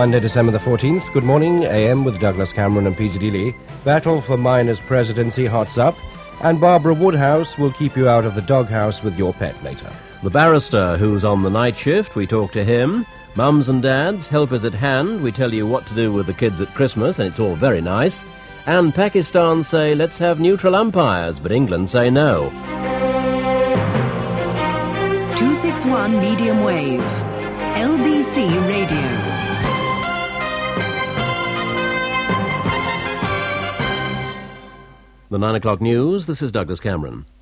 Monday, December the 14th. Good morning, AM with Douglas Cameron and Peter Dealey. Battle for Miners' presidency hots up, and Barbara Woodhouse will keep you out of the doghouse with your pet later. The barrister who's on the night shift, we talk to him. Mums and dads, help is at hand. We tell you what to do with the kids at Christmas, and it's all very nice. And Pakistan say, let's have neutral umpires, but England say no. 261 medium wave. LBC Radio. The 9 o'clock news, this is Douglas Cameron.